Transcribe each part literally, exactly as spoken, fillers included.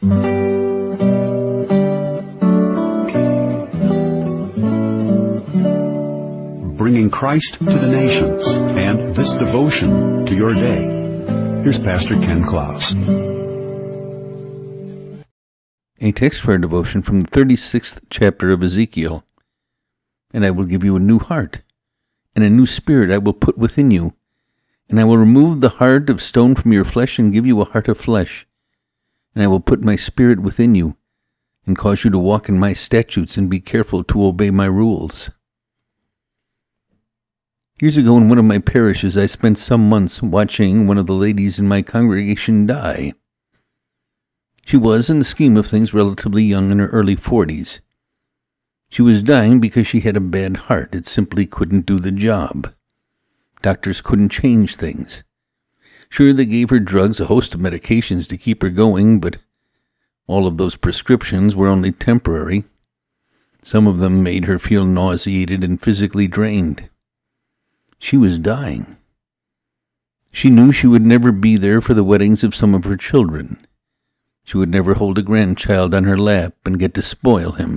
Bringing Christ to the nations and this devotion to your day. Here's Pastor Ken Klaus. A text for our devotion from the thirty-sixth chapter of Ezekiel. And I will give you a new heart, and a new spirit I will put within you. And I will remove the heart of stone from your flesh and give you a heart of flesh. And I will put my spirit within you, and cause you to walk in my statutes and be careful to obey my rules. Years ago in one of my parishes, I spent some months watching one of the ladies in my congregation die. She was, in the scheme of things, relatively young, in her early forties. She was dying because she had a bad heart. It simply couldn't do the job. Doctors couldn't change things. Sure, they gave her drugs, a host of medications to keep her going, but all of those prescriptions were only temporary. Some of them made her feel nauseated and physically drained. She was dying. She knew she would never be there for the weddings of some of her children. She would never hold a grandchild on her lap and get to spoil him.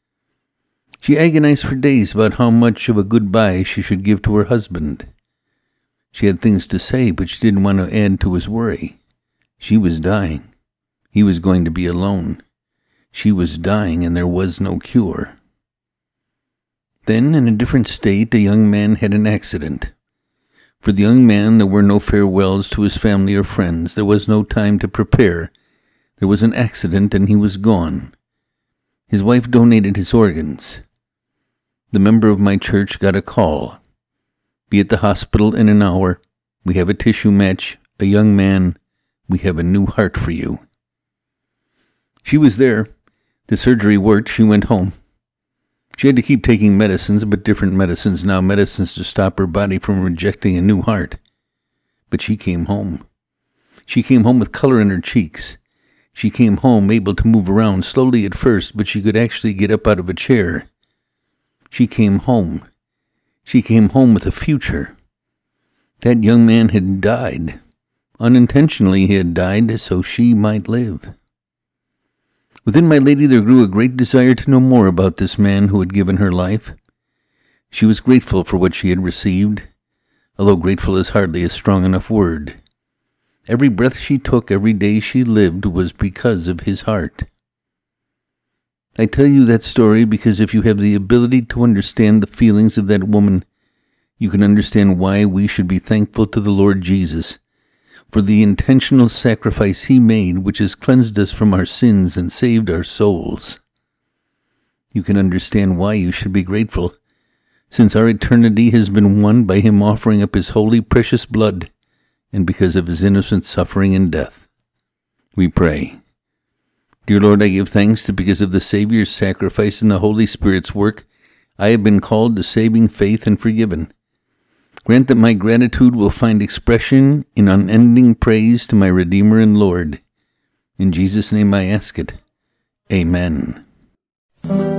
She agonized for days about how much of a goodbye she should give to her husband. She had things to say, but she didn't want to add to his worry. She was dying. He was going to be alone. She was dying, and there was no cure. Then, in a different state, a young man had an accident. For the young man, there were no farewells to his family or friends. There was no time to prepare. There was an accident, and he was gone. His wife donated his organs. The member of my church got a call. Be at the hospital in an hour. We have a tissue match, a young man. We have a new heart for you. She was there. The surgery worked. She went home. She had to keep taking medicines, but different medicines now, medicines to stop her body from rejecting a new heart. But she came home. She came home with color in her cheeks. She came home able to move around, slowly at first, but she could actually get up out of a chair. She came home. She came home with a future. That young man had died. Unintentionally he had died, so she might live. Within my lady there grew a great desire to know more about this man who had given her life. She was grateful for what she had received, although grateful is hardly a strong enough word. Every breath she took, every day she lived, was because of his heart. I tell you that story because if you have the ability to understand the feelings of that woman, you can understand why we should be thankful to the Lord Jesus for the intentional sacrifice he made, which has cleansed us from our sins and saved our souls. You can understand why you should be grateful, since our eternity has been won by him offering up his holy, precious blood, and because of his innocent suffering and death. We pray. Dear Lord, I give thanks that because of the Savior's sacrifice and the Holy Spirit's work, I have been called to saving faith and forgiven. Grant that my gratitude will find expression in unending praise to my Redeemer and Lord. In Jesus' name I ask it. Amen.